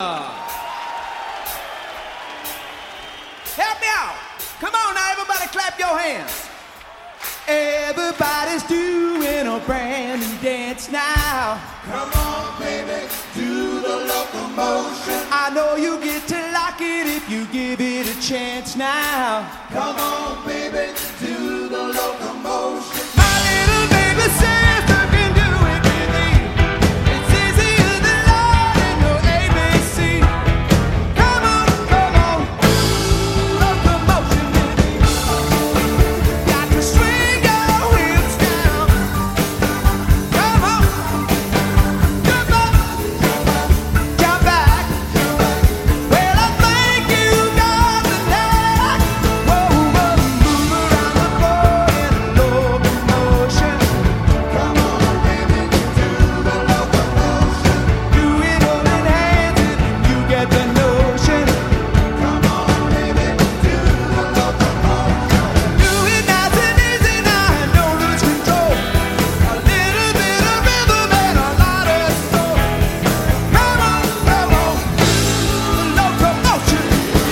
Help me out. Come on now, everybody clap your hands. Everybody's doing a brand new dance now. Come on, baby, do the locomotion. I know you get to like it if you give it a chance now. Come on, baby, do the locomotion. My little baby sister can do it with me. It's easier than learning your ABC. Come on, locomotion with me. Got to swing your hips down. Come on, jump back. Well, I think you got the knack. Whoa, move around the floor in a locomotion. Come on, baby, do the locomotion. Do it holding hands if you get the notion. Come on, baby, do the locomotion. Do it nice and easy now and don't lose control. A little bit of rhythm and a lot of soul. Come on, locomotion.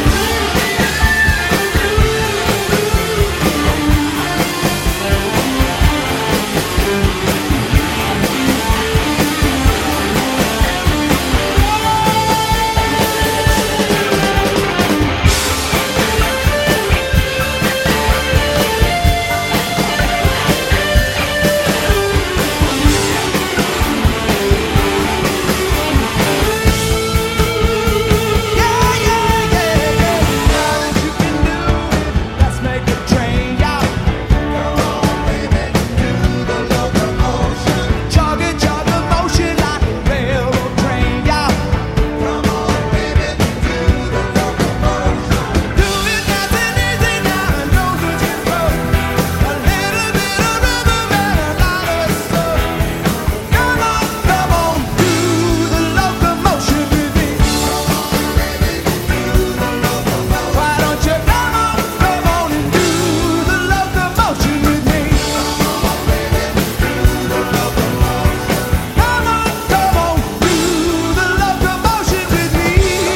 Let's make a train, y'all. Come on, baby, do the locomotion. Jog it, motion like a railroad train, y'all. Come on, baby, do the locomotion. Do it nice and easy now and don't lose control. A little bit of rhythm and a lot of soul. Come on, do the locomotion with me. Why don't you come on and do the locomotion with me? Come on, do the locomotion with me.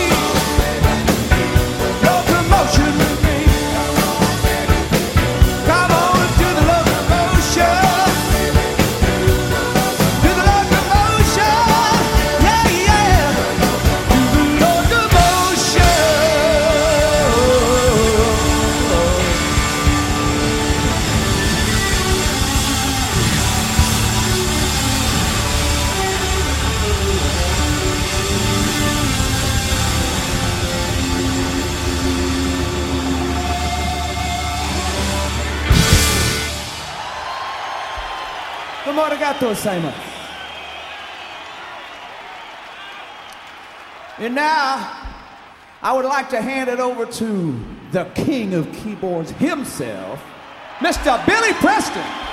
Locomotion with me. Come on, do the locomotion. Do the locomotion. Yeah, yeah. Do the locomotion. Come on, gato, Simon. And now, I would like to hand it over to the king of keyboards himself, Mr. Billy Preston.